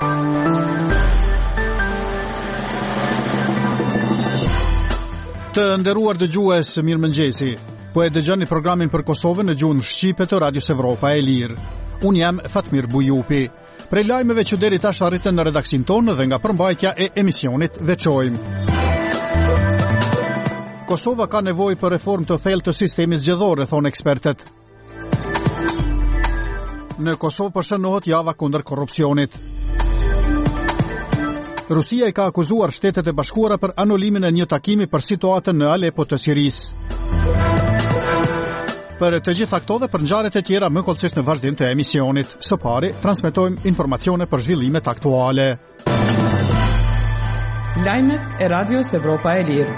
Të nderuar dëgjues, mirëmëngjesi. Po e dëgjoni programin për Kosovën në gjuhën shqipe të Radios Evropa e Lirë. Unë jam Fatmir Bujupi. Prej lajmeve që deri tash arritën në redaksin tonë dhe nga përmbajtja e emisionit veçojmë. Kosova ka nevojë për reformë të thellë të sistemit zgjedhor, thonë ekspertët. Në Kosovë përshënohet java kundër korrupsionit. Rusia i ka akuzuar Shtetet e Bashkuara për anulimin e një takimi për situatën në Alepo të Sirisë. Për të gjitha këto dhe për ngjarjet e tjera më kollësisht në vazhdim të emisionit. Së pari, transmetojmë informacione për zhvillimet aktuale. Lajmet e Radios Evropa e Lirë.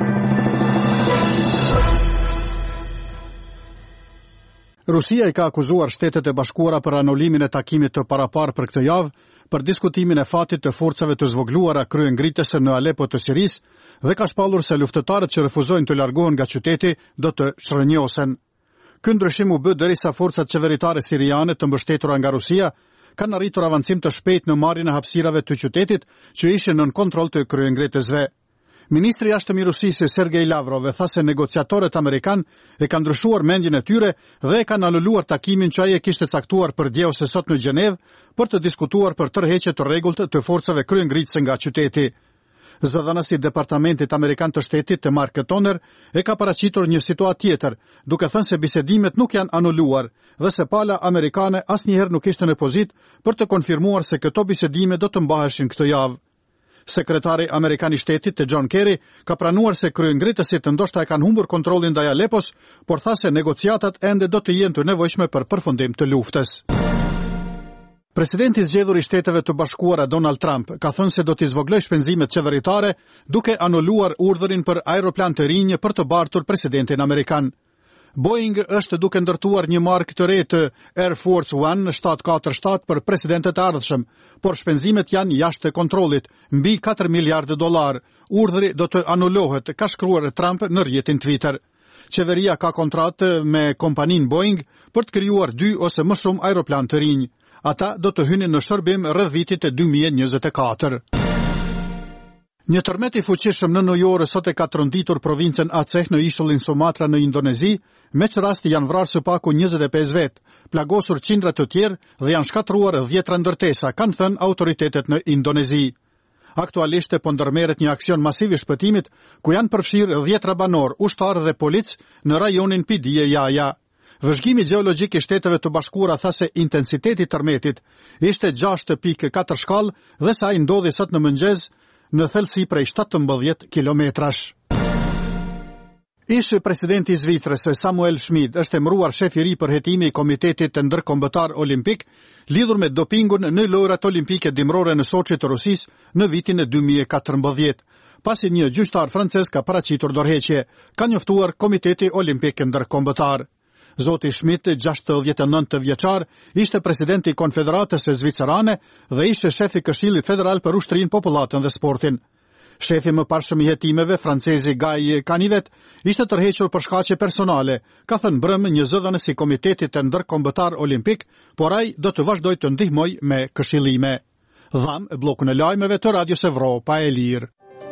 Rusia i ka akuzuar Shtetet e Bashkuara për anulimin e takimit të paraparë për këtë javë për diskutimin e fatit të forcave të zvogluara kryengritese në Alepo të Sirisë dhe ka shpallur se luftëtarët që refuzojnë të largohen nga qyteti do të shrënjosen. Ky ndryshim u bë derisa forcat qeveritare siriane të mbështetura nga Rusia kanë arritur avancim të shpejtë në marrjen e hapësirave të qytetit që ishin nën kontroll të kryengritesve. Ministri i jashtëm i Rusisë Sergej Lavrov tha se negociatorët amerikan e kanë ndryshuar mendjen e tyre dhe e kanë anuluar takimin që ai e kishte caktuar për dje ose sot në Gjenevë për të diskutuar për tërheqje të rregullt të forcave kryengritëse nga qyteti. Zëdhënësi i Departamentit Amerikan të Shtetit, Mark Toner, e ka paraqitur një situatë tjetër, duke thënë se bisedimet nuk janë anuluar dhe se pala amerikane asnjëherë nuk ishte në pozitë për të konfirmuar se këto bisedime do të mbaheshin këtë javë. Sekretari Amerikan i Shtetit, John Kerry, ka pranuar se kryengritësit ndoshta e kanë humbur kontrollin ndaj Alepos, por tha se negociatat ende do të jenë të nevojshme për përfundim të luftës. Presidenti i zgjedhur i Shteteve të Bashkuara Donald Trump ka thënë se do të zvogëlojë shpenzimet qeveritare duke anuluar urdhërin për aeroplan të rinj për të bartur presidentin amerikan. Boeing është duke ndërtuar një markë të re të Air Force One 747 për presidentët e ardhshëm, por shpenzimet janë jashtë kontrollit, mbi $4 miliardë. Urdhri do të anulohet, ka shkruar Trump në rrjetin Twitter. Qeveria ka kontratë me kompaninë Boeing për të krijuar 2 ose më shumë aeroplan të rinj. Ata do të hynin në shërbim rreth vitit 2024. Një tërmet i fuqishëm në Nojore sot e ka tronditur provincën Aceh në ishullin Sumatra në Indonezi, me që rasti janë vrarë së paku 25 vetë, plagosur qindra të tjerë dhe janë shkatruar 10 ndërtesa, kanë thënë autoritetet në Indonezi. Aktualisht po ndërmerret një aksion masiv i shpëtimit, ku janë përfshirë 10 banor, ushtarë dhe polic në rajonin Pidie Jaja. Vëzhgimi gjeologjik i Shteteve të Bashkuara tha se intensiteti i tërmetit ishte 6.4 shkallë dhe sa ai ndodhi sot në mëngjes në thellësi prej 17 kilometrash. Ish presidenti i Zvicrës Samuel Schmid është emëruar shef i ri për hetimin e Komitetit të Ndërkombëtar Olimpik lidhur me dopingun në lojrat olimpike dimrore në Soçi të Rusisë në vitin e 2014. Pasi një gjyqtar francez ka paraqitur dorëheqje, ka njoftuar Komiteti Olimpik Ndërkombëtar. Zoti Schmidt, 69 vjeçar, ishte presidenti i Konfederatës së Zvicerane dhe ishte shefi i Këshillit Federal për Ushtrinë, Popullatën dhe Sportin. Shefi më parshëm i hetimeve, francezi Guy Canivet, ishte tërhequr për shkaqe personale, ka thënë brëm një zëdhënës i Komitetit të Ndërkombëtar Olimpik, por ai do të vazhdojë të ndihmojë me këshillime. Dham bllokun e lajmeve të Radios Evropa e Lirë.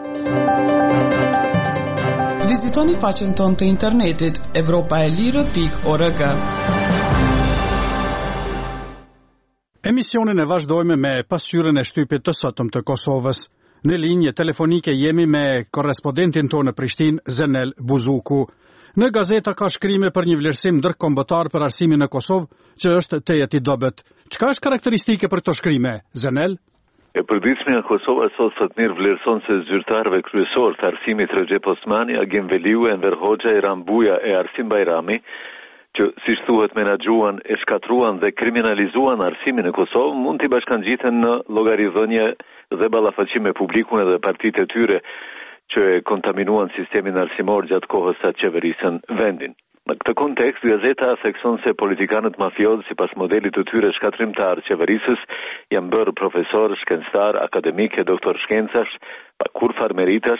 Vizitoni faqen tonë të internetit evropaelire.org. Emisionin e vazhdojmë me pasqyrën e shtypit të sotëm të Kosovës. Në linjë telefonike jemi me korrespondentin tonë në Prishtinë, Zenel Buzuku. Në gazeta ka shkrime për një vlerësim ndërkombëtar për arsimin në Kosovë, që është tejet i dobët. Çka është karakteristike për këto shkrime, Zenel? E përditshmja Kosova sot Fatmir vlerëson se zyrtarëve kryesor të arsimit Recep Osmani, Agim Veliu, Enver Hoxha, Iram Buja e Arsim Bajrami, që si thuhet menaxhuan, e shkatruan dhe kriminalizuan arsimin në Kosovë, mund t'i bashkangjiten në llogaridhënie dhe ballafaqim me publikun edhe partitë e tyre që e kontaminuan sistemin arsimor gjatë kohës sa qeverisën vendin. Në këtë kontekst, gazeta thekson se politikanët mafiozë sipas modelit të tyre shkatrimtar qeverisës janë bërë profesor, shkencëtar, akademik e doktor shkencash, pa kur farmeritash,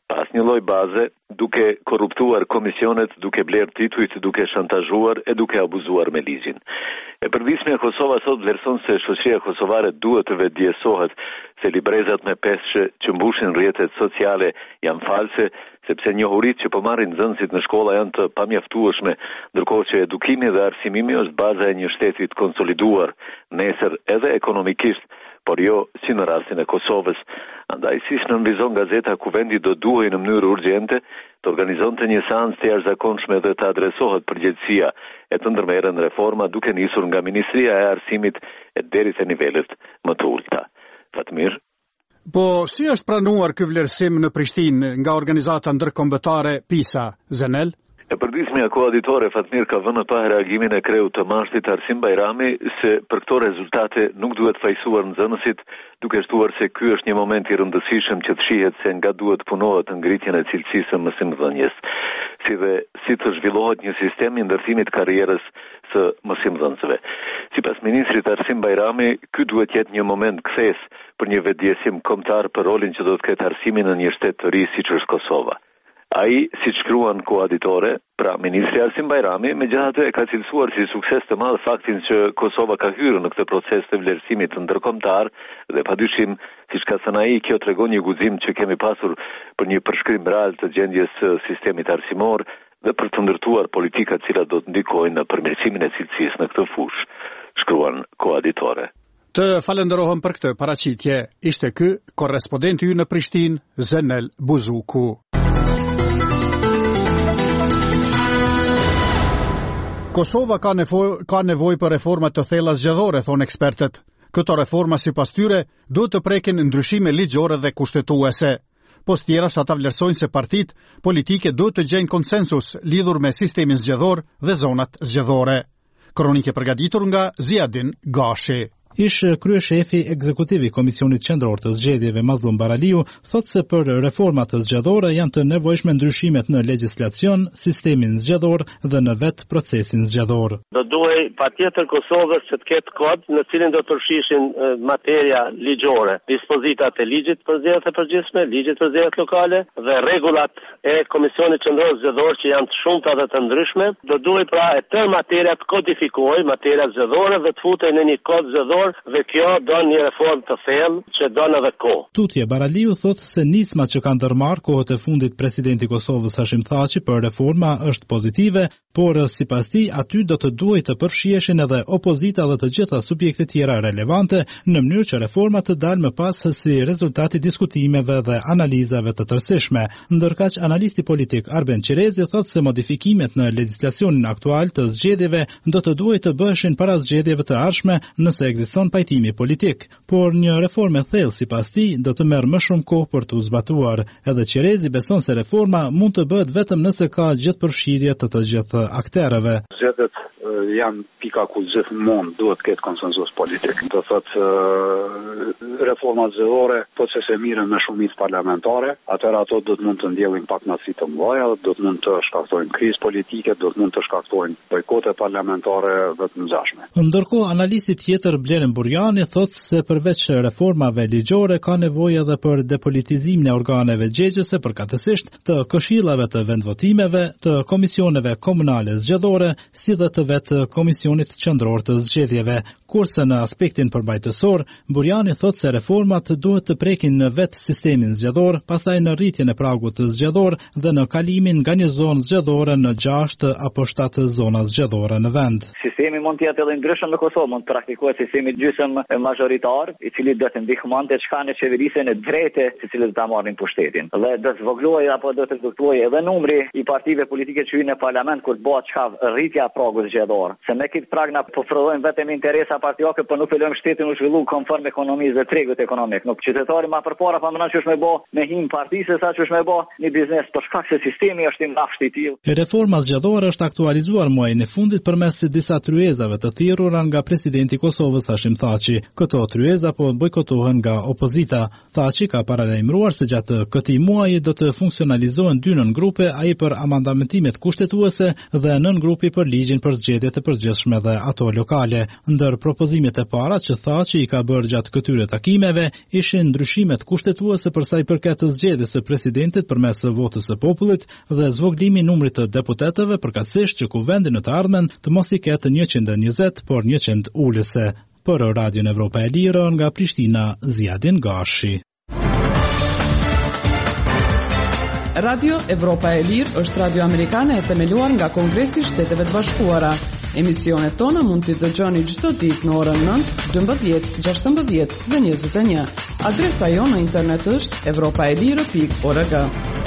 pas një lloj baze, duke korruptuar komisionet, duke bler titujt, duke shantazhuar e duke abuzuar me ligjin. E përditshmja Kosova sot vlerëson se shoqëria kosovare duhet të vetëdijsohet se librezat me peshë që mbushin rrjetet sociale janë false, sepse njohuritë që po marrin nxënësit në shkolla janë të pamjaftueshme, ndërkohë që edukimi dhe arsimimi është baza e një shteti të konsoliduar nesër edhe ekonomikisht, por jo si në rastin e Kosovës. Andaj siç nënvizon gazeta ku vendi do duhej në mënyrë urgjente të organizonte një seancë të jashtëzakonshme dhe të adresohet përgjegjësia e të ndërmerren reforma duke nisur nga Ministria e Arsimit e deri te nivelet më të ulta. Fatmir. Po si është pranuar ky vlerësim në Prishtinë nga organizata ndërkombëtare PISA, Zenel? E përditshmja koaditore Fatmir ka vënë pa reagimin e kreut të Mashtit Arsim Bajrami se për këto rezultate nuk duhet fajsuar nxënësit, duke shtuar se ky është një moment i rëndësishëm që të shihet se nga duhet punohet në ngritjen e cilësisë së mësimdhënies, si të zhvillohet një sistem i ndërtimit të karrierës së mësimdhënësve. Sipas ministrit Arsim Bajrami, ky duhet jetë një moment kthes për një vetëdijsim kombëtar për rolin që do të ketë arsimi në një shtet të ri siç është Kosova. Ai, si shkruan koaditore, pra ministri Arsim Bajrami, megjithatë e ka cilësuar si sukses të madh faktin që Kosova ka hyrë në këtë proces të vlerësimit të ndërkombëtar dhe padyshim, siç ka thënë ai, kjo tregon një guxim që kemi pasur për një përshkrim real të gjendjes së sistemit arsimor dhe për të ndërtuar politika të cilat do të ndikojnë në përmirësimin e cilësisë në këtë fushë, shkruan koaditore. Të falenderohem për këtë paraqitje. Ishte ky korrespondenti ynë në Prishtinë, Zenel Buzuku. Kosova ka nevojë për reforma të thella zgjedhore, thonë ekspertët. Këto reforma sipas tyre duhet të prekin ndryshime ligjore dhe kushtetuese. Post tjeras ata vlerësojnë se partitë politike duhet të gjejnë konsensus lidhur me sistemin zgjedhor dhe zonat zgjedhore. Kronike përgatitur nga Ziadin Gashi. Ish kryeshefi ekzekutiv i Komisionit Qendror të Zgjedhjeve Mazlum Baraliu thotë se për reformat të zgjedhore janë të nevojshme ndryshimet në legjislacion, sistemin zgjedhor dhe në vetë procesin zgjedhor. Do duhej patjetër Kosovës që të ketë kod në cilin do të përfshishin materia ligjore, dispozitat e ligjit për zgjedhjet e përgjithshme, ligjit për zgjedhjet lokale dhe rregullat e Komisionit Qendror Zgjedhor që janë të shumta dhe të ndryshme. Do duhej pra e tërë materia të kodifikohej, materia zgjedhore dhe të futej në një kod zgjedhor dhe kjo do një reform të thellë që do edhe kohë. Tutje Baraliu thotë se nisma që kanë ndërmarrë kohët e fundit presidenti i Kosovës Hashim Thaçi për reforma është pozitive, por sipas tij aty do të duhej të përfshiheshin edhe opozita dhe të gjitha subjektet tjera relevante në mënyrë që reformat të dalë më pas si rezultati diskutimeve dhe analizave të tërësishme. Ndërkaq analisti politik Arben Qerezi thotë se modifikimet në legjislacionin aktual të zgjedhjeve do të duhej të bëheshin para zgjedhjeve të ardhshme nëse ekziston pajtimi politik, por një reformë e thellë sipas tij do të merr më shumë kohë për të zbatuar. Edhe Qerezi beson se reforma mund të bëhet vetëm nëse ka gjithëpërfshirje të gjithë akterëve. Zgjedhjet janë pika ku gjithmonë duhet të ketë konsenzus politik. Do thotë reformat zgjedhore proces e mirë me shumicë parlamentare, atëherë ato do të mund të ndjellin pak natësi të mëdha, do të mund të shkaktojnë krizë politike, do të mund të shkaktojnë bojkote parlamentare dhe të mëzashme. Ndërkohë analisti tjetër Blerim Burjani thotë se përveç reformave ligjore ka nevojë edhe për depolitizimin e organeve gjegëse përkatësisht të këshillave të vendvotimeve, të komisioneve komunale zgjedhore, si dhe të vetë Komisionit Qendror të Zgjedhjeve. Kurse në aspektin përmbajtësor, Burjani thotë se reformat duhet të prekin në vetë sistemin zgjedhor, pastaj në rritjen e pragut të zgjedhor dhe në kalimin nga një zonë zgjedhore në 6 apo 7 zona zgjedhore në vend. Sistemi mund të jetë edhe ndryshëm në Kosovë, mund të praktikohet sistemi gjysmë majoritar, i cili do të ndihmonte çka në qeverisjen e drejtë, të cilët do ta marrin pushtetin. Dhe do të zvogëlojë apo do të fluktuojë edhe numri i partive politike që hyjnë në parlament kur bëhet çka rritja e pragut zgjedhor. Se me këtë prag na po prodhojmë vetëm interesa partijake, por nuk fillojmë shtetin u zhvillu konform ekonomisë dhe tregut ekonomik. Nuk qytetari më përpara pa mëna ç'është më bë me him partisë sa ç'është më bë një biznes për shkak se sistemi është i mbrapsht i tillë. Reforma zgjedhore është aktualizuar muajin e fundit përmes disa tryezave të thirrura nga presidenti i Kosovës Hashim Thaçi. Këto tryeza po bojkotohen nga opozita. Thaçi ka paralajmëruar se gjatë këtij muaji do të funksionalizohen 2 nëngrupe, ai për amandamentimet kushtetuese dhe nëngrupi për ligjin për zgjedhjet zgjedhjet e përgjithshme dhe ato lokale. Ndër propozimet e para që tha që i ka bërë gjatë këtyre takimeve ishin ndryshimet kushtetuese për sa i përket të zgjedhjes së presidentit përmes votës së popullit dhe zvoglimi i numrit të deputetëve përkatësisht që kuvendi në të ardhmen të mos i ketë 120, por 100 ulëse. Për Radion Evropa e Lirë nga Prishtina, Ziadin Gashi. Radio Evropa e Lirë është radio amerikane e themeluar nga Kongresi i Shteteve të Bashkuara. Emisionet tona mund t'i dëgjoni çdo ditë në orën 9, 12, 16 dhe 21. Adresa jonë në internet është europaelire.org.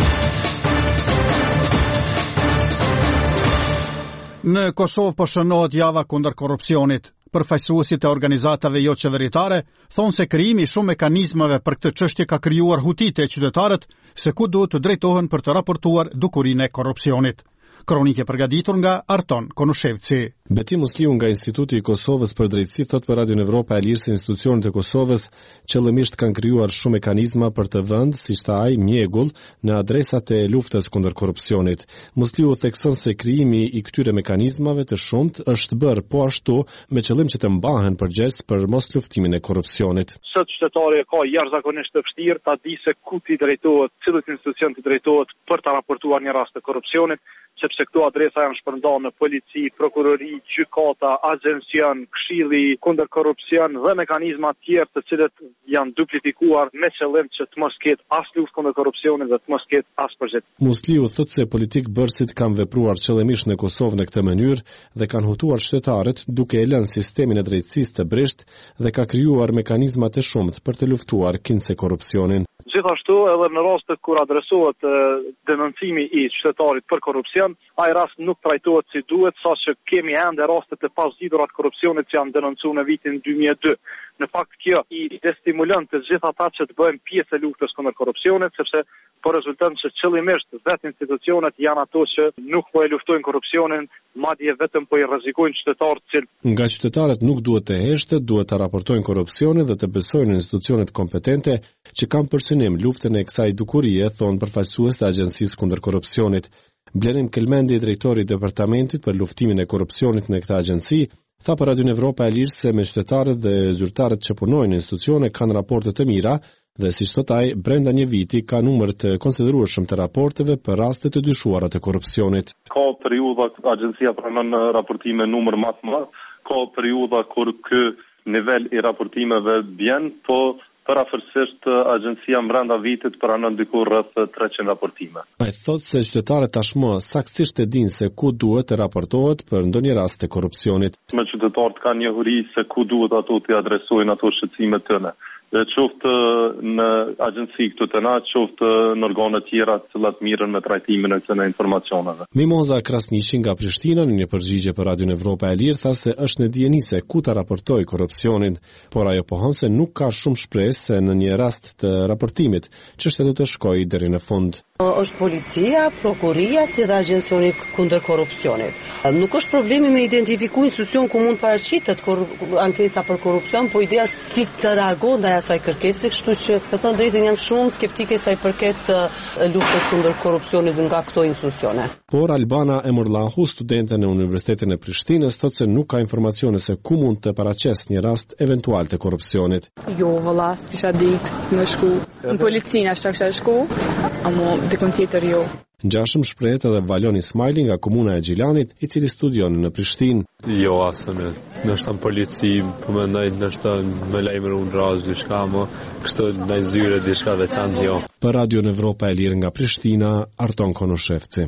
Në Kosovë po shënohet java kundër korrupsionit. Përfaqësuesit e organizatave jo qeveritare thonë se krijimi i shumë mekanizmave për këtë çështje ka krijuar hutitë e qytetarët se ku duhet të drejtohen për të raportuar dukurinë e korrupsionit. Kronikë e përgatitur nga Arton Konushevci. Betim Musliu nga Instituti i Kosovës për Drejtësi thot për Radion Evropa e Lirë se institucionet e Kosovës qëllimisht kanë krijuar shumë mekanizma për të vënë, siç tha ai, mjegull në adresat e luftës kundër korrupsionit. Musliu thekson se krijimi i këtyre mekanizmave të shumtë është bërë po ashtu me qëllim që të mbahen përgjegjës për mos luftimin e korrupsionit. Sot qytetari ka jashtëzakonisht të vështirë ta di se ku ti drejtohet, cilët institucion ti drejtohet për ta raportuar një rast të korrupsionit, sepse këto adresa janë shpërndarë në polici, prokurori, gjykata, agjencion, këshilli kundër korrupsion dhe mekanizma tjerë të cilët janë duplifikuar me qëllim që të mos ketë as luftë kundër korrupsionit dhe të mos ketë as përgjegjësi. Musliu thotë se politik bërësit kanë vepruar qëllimisht në Kosovë në këtë mënyrë dhe kanë hutuar shtetarët duke e lënë sistemin e drejtësisë të brisht dhe ka krijuar mekanizma të shumtë për të luftuar kinse korrupsionin. Gjithashtu edhe në rastet kur adresohet denoncimi i qytetarit për korrupsion, ai rast nuk trajtohet si duhet, saqë kemi ende raste të pazgjidhura të korrupsionit që janë denoncuar në vitin 2002. Në fakt kjo i destimulon të gjithë ata që të bëjnë pjesë e luftës kundër korrupsionit, sepse po rezulton se qëllimisht vetë institucionet janë ato që nuk po e luftojnë korrupsionin, madje vetëm po i rrezikojnë qytetarët. Nga qytetarët nuk duhet të heshtet, duhet të raportojnë korrupsionin dhe të besojnë në institucionet kompetente që kanë për synim luftën e kësaj dukurie, thonë përfaqësues të Agjencisë kundër korrupsionit. Blerim Kelmendi, drejtori i departamentit për luftimin e korrupsionit në këtë agjenci, tha për Radion Evropa e Lirë se me qytetarët dhe zyrtarët që punojnë në institucione kanë raporte të mira dhe siç thot ai, brenda një viti ka numër të konsiderueshëm të raporteve për raste të dyshuara të korrupsionit. Ka periudha agjencia pranon raportime numër më të madh, ka periudha kur ky nivel i raportimeve bjen, po parafërsisht agjencia brenda vitit pranon diku rreth 300 raportime. Ai thotë se qytetarët tashmë saktësisht e dinë se ku duhet të raportohet për ndonjë rast të korrupsionit. Me qytetarët kanë njohuri se ku duhet ato të adresojnë ato shqetësimet tyre. Qoftë në agjenci këtu të na, qoftë në organe tjera të cilat mirën me trajtimin e këtyre informacioneve. Mimoza Krasniqi nga Prishtina në një përgjigje për Radion Evropa e Lirë tha se është në dijeni se ku ta raportojë korrupsionin, por ajo pohon se nuk ka shumë shpresë se në një rast të raportimit çështja do të shkojë deri në fund. Është policia, prokuria si dhe agjencioni kundër korrupsionit. Nuk është problemi me identifiku institucion ku mund paraqitet ankesa për korrupsion, po ideja si të reagon ndaj asaj kërkese, kështu që të thënë drejtën jam shumë skeptike sa i përket luftës kundër korrupsionit nga këto institucione. Por Albana Emurllahu, studente në Universitetin e Prishtinës, thotë se nuk ka informacione se ku mund të paraqes një rast eventual të korrupsionit. Jo, valla, s'kisha ditë në shku. Në policinë ashtu kisha shku, amo dikon tjetër jo. Ngjashëm shprehet edhe Valon Ismaili nga komuna e Gjilanit, i cili studion në Prishtinë. Jo, asënë. Nështë në polici, po mendoj nështë me lajmëru në razë diçka, mo kështu në zyre diçka veçantë jo. Për Radion Evropa e Lirë nga Prishtina, Arton Konushevci.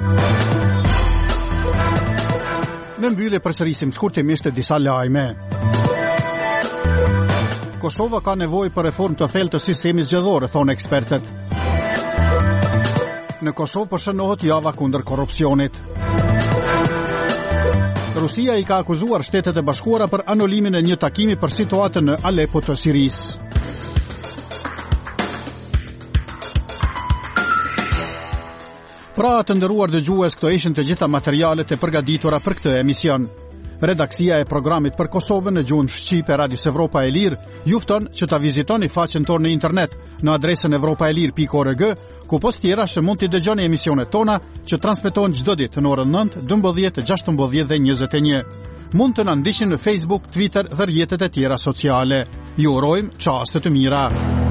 Në mbyllje përsërisim shkurtimisht disa lajme. Kosova ka nevojë për reformë të thellë të sistemit zgjedhor, thonë ekspertët. Në Kosovë po shënohet java kundër korrupsionit. Rusia i ka akuzuar Shtetet e Bashkuara për anulimin e një takimi për situatën në Alepo të Sirisë. Pra të nderuar dëgjues, këto ishin të gjitha materialet e përgatitura për këtë emision. Redaksia e programit për Kosovën në gjuhën shqipe Radios Evropa e Lirë ju fton që ta vizitoni faqen tonë në internet në adresën evropaelir.org, ku post tjera që mund t'i dëgjoni emisionet tona që transmetohen çdo ditë në orën 9, 12, 16 dhe 21. Mund të na ndiqni në Facebook, Twitter dhe rrjetet e tjera sociale. Ju urojmë çaste të mira.